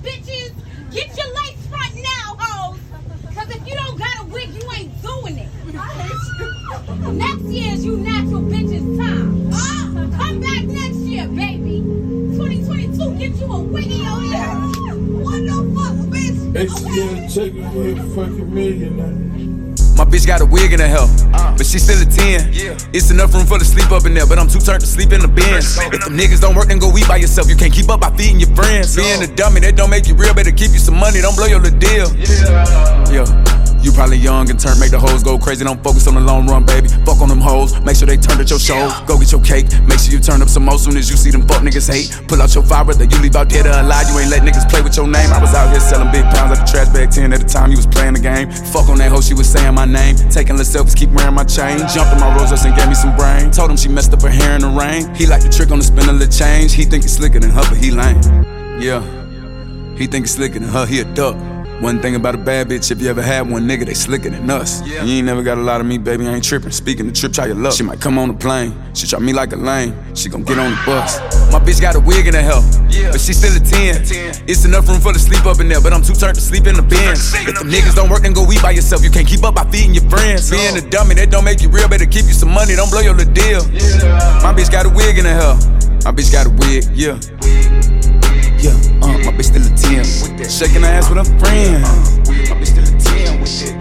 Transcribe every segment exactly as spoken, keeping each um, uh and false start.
bitches, get your lace front now, hoes. Cause if you don't got a wig, you ain't doing it. Next year is you natural bitches time. Oh, come back next year, baby. twenty twenty-two, get you a wig in your hair. What the fuck, bitch? X G check it with a fucking millionaire. My bitch got a wig in her hair, uh, but she still a ten. Yeah. It's enough room for the sleep up in there, but I'm too turned to sleep in the Benz. If them niggas don't work, then go eat by yourself. You can't keep up by feeding your friends. Being a dummy, that don't make you real. Better keep you some money, don't blow your little deal. Yeah. Yeah. You probably young and turn, make the hoes go crazy. Don't focus on the long run, baby. Fuck on them hoes, make sure they turn at your shows. Go get your cake, make sure you turn up some more. Soon as you see them fuck niggas hate, pull out your fire, whether you leave out dead or alive. You ain't let niggas play with your name. I was out here selling big pounds like a trash bag ten at the time you was playing the game. Fuck on that hoe, she was saying my name. Taking little selfies, keep wearing my chain. Jumped in my Rolls Royce and gave me some brain. Told him she messed up her hair in the rain. He like the trick on the spin of the change. He think he's slicker than her, but he lame. Yeah, he think he's slicker than her, he a duck. One thing about a bad bitch, if you ever had one nigga, they slicker than us. Yeah. You ain't never got a lot of me, baby, I ain't tripping. Speaking of trip, try your luck. She might come on the plane, she try me like a lame. She gon' get on the bus. My bitch got a wig in her hair, yeah, but she still a ten. It's enough room for the sleep up in there, but I'm too turned to sleep in the Benz. If them niggas don't work, then go eat by yourself. You can't keep up by feeding your friends. No. Being a dummy, that don't make you real. Better keep you some money, don't blow your little deal. Yeah. My bitch got a wig in her hair. My bitch got a wig, yeah. Yeah, uh, my bitch still a ten. Shaking her ass with her friends. My bitch still a ten with it.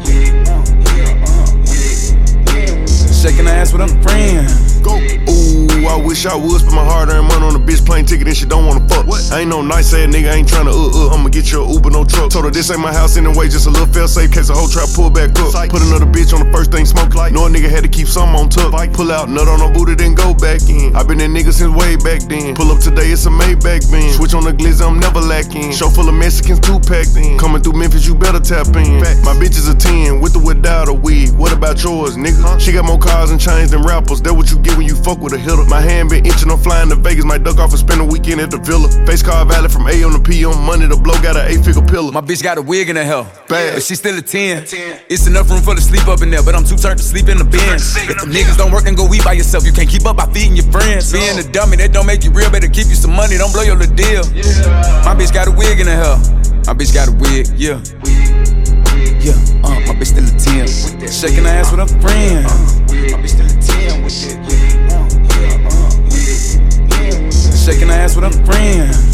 Shaking her ass with her friends. Go. Ooh, I wish I would spend my hard-earned money on a bitch plane ticket and she don't wanna fuck. What? I ain't no nice ass nigga, I ain't tryna uh uh. I'ma get you a Uber, no truck. Told her this ain't my house anyway, just a little fail safe case a whole trap pull back up. Put another bitch on the first thing smoke like. Know a nigga had to keep something on tuck. Pull out, nut on her booty, then go back in. I been that nigga since way back then. Pull up today, it's a Maybach Benz. Switch on the glizzy, I'm never lacking. Show full of Mexicans, two packed in. Coming through Memphis, you better tap in. My bitch is a ten, with or without a wig. What about yours, nigga? She got more cars and chains than rappers. That what you get when you fuck with a hitter. My hand been itching, I'm flying to Vegas. Might duck off and spend a weekend at the villa. Face car valid from A on to P on money. The blow got an eight-figure pillar. My bitch got a wig in her hair, bad, but she still a ten. It's enough room for the sleep up in there, but I'm too turned to sleep in the Benz. If them niggas don't work, then go eat by yourself. You can't keep up by feeding your friends. Being a dummy, that don't make you real. Better keep you some money, don't blow your little deal. My bitch got a wig in her hair. My bitch got a wig, yeah. Yeah, uh, my bitch still a ten. Shaking her ass with her friends. My bitch still a ten with it. Shaking her ass with her friends.